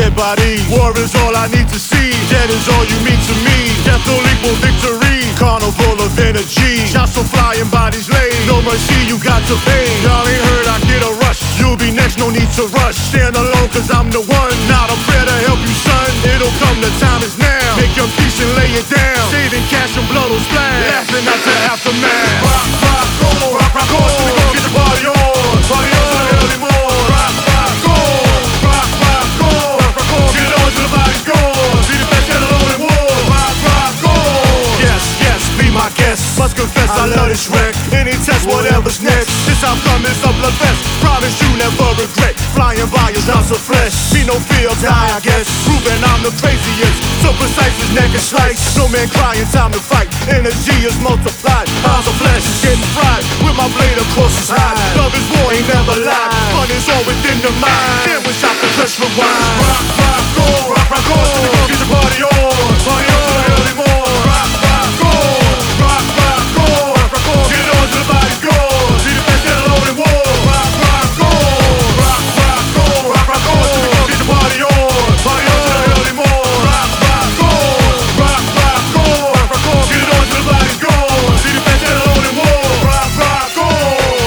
dead bodies. War is all I need to see. Dead is all you mean to me. Death will equal victory. Carnival of energy. Shots will fly and bodies laid. No mercy, you got to pay. Y'all ain't heard, I get a rush. You'll be next, no need to rush. Stand alone, cause I'm the one. Not a prayer to help you, son. It'll come, the time is now. Make your peace and lay it down. Saving cash and blood will splash. Laughing at the aftermath. Rock, rock, roll, rock, rock, roll. So we gon' get the party on. Party on till the early morning. Rock, rock, roll. Rock, rock, roll. Rock, rock, roll. Get it on till the body's gone. Be the best at alone in war. Rock, rock, roll. Yes, yes, be my guest. Must confess I love this wreck. Any test, whatever's next. This outcome is a bloodfest. Promise you never regret. Flying by is ounce of flesh. Be no fear, die I guess. Proving I'm the craziest. So precise as neck and slice. No man crying, time to fight. Energy is multiplied. Pounds of flesh is getting fried. With my blade of course is high. Love is war, ain't never lied. Fun is all within the mind. Then wish I could press rewind. Rock, rock, roll, rock, rock, roll. So we gon' get the party on. Party on till the early morning. Rock, rock, roll. Rock, rock, roll. Rock, rock, roll. Get it on till the body's gone. Be the best at alone in war. Rock, rock, roll. Rock, rock, roll. Rock, rock, roll. So we gon' get the party on. Party on till the early morning. Rock, rock, roll. Rock, rock, roll. Rock, rock, roll. Get it on till the body's gone. Be the best at alone in war. Rock, rock, roll.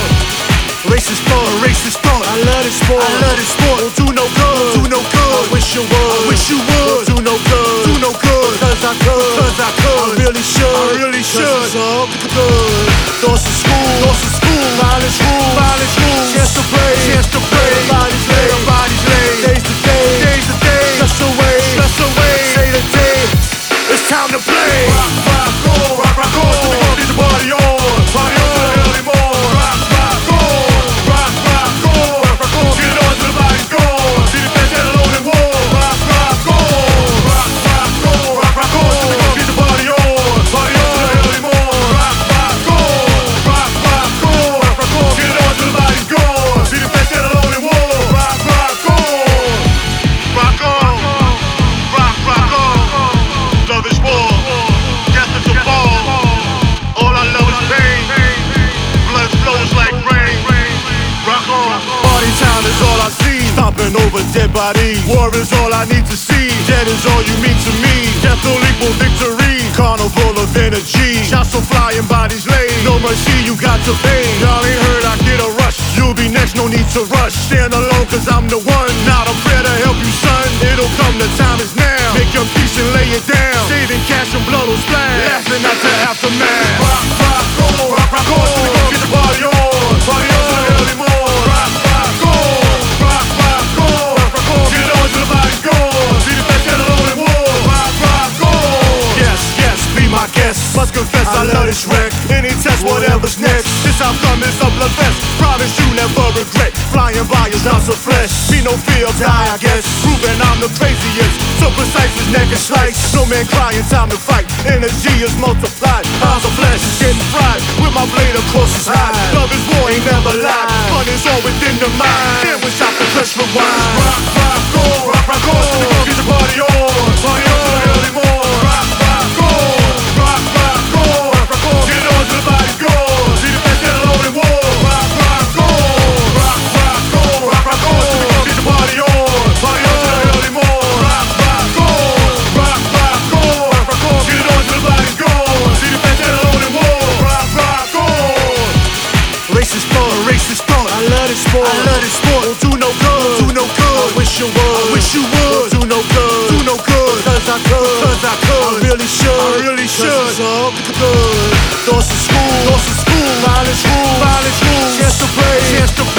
Racist thought, I love this sport. I love this sport. Won't do no good, do no good. I wish you would, I wish you would. Do no good, do no good. Cause I could, cause I could. I really should, I really should. It's all good. Thoughts of school, violence rule. Chance to play, Everybody's laid, everybody's laid. Days to day, stress away. Say the day, it's time to play. Rock, rock, roll, rock, rock, roll. So we gon' get the party on. Party on till the early morning. Rock, rock, roll. Rock, rock, roll. Rock, rock, roll. Get it on till the body's gone. Be the best at alone in war. Rock, rock, roll. Rock, rock, roll. Rock, rock, roll. So we gon' get the party on. Party on till the early morning. Rock, rock, roll. Rock, rock, roll. Rock, rock, roll. Get it on till the body's gone. Be the best at alone in war. Rock, rock, roll. Rock on. Rock, rock on. Love is war. Death is a ball. All I love is pain. Blood flows like rain. Rock on. Party time is all I see. Stomping over dead bodies. War is all I need to see. Dead is all you mean to me. Death will equal victory. Carnival of energy. Shots will fly and bodies laid. No mercy, you got to pay. Y'all ain't heard, I get a rush. You'll be next, no need to rush. Stand alone, cause I'm the one. Not a prayer to help you, son. It'll come, the time is now. Make your peace and lay it down. Saving cash and blood will splash. Laughing at the aftermath. Rock, rock, roll, rock, rock, roll. So we gon' get the party on. Party on till the early morning. Rock, rock, roll. Rock, rock, roll. Rock, rock, roll. Get it on till the body's gone. Be the best at alone in war. Rock, rock, roll. Yes, yes, be my guest. Must confess I love this wreck. Any test, whatever's next. This outcome is a bloodfest. Promise you never regret. Flying by is ounce of flesh. Be no fear, die I guess. Proving I'm the craziest. So precise as neck and slice. No man crying, time to fight. Energy is multiplied. Pounds of flesh is getting fried. With my blade of course is high. Love is war, ain't never lied. Fun is all within the mind. Then wish I could press rewind. Rock, rock, roll, rock, rock, roll. So we gon' get the party on. Party on till the early morning. Rock, rock, roll. Rock, rock, roll. Rock, rock, roll. Get it on till the body's gone. Be the best at alone in war. Rock, rock, roll. Rock, rock, roll. Rock, rock, roll. So we gon' get the party on. Party on till the early morning. Rock, rock, roll. Rock, rock, roll. Rock, rock, roll. Get it on till the body's gone. Be the best at alone in war. Rock, rock, roll. Racist thought, I love this sport. I love this sport. Won't do no good, do no good. I wish you would, I wish you would. Do no good, do no good. Cause I could, cause I could. I really should, I really should. It's all good. Thoughts of school, violence rule. Chance to play,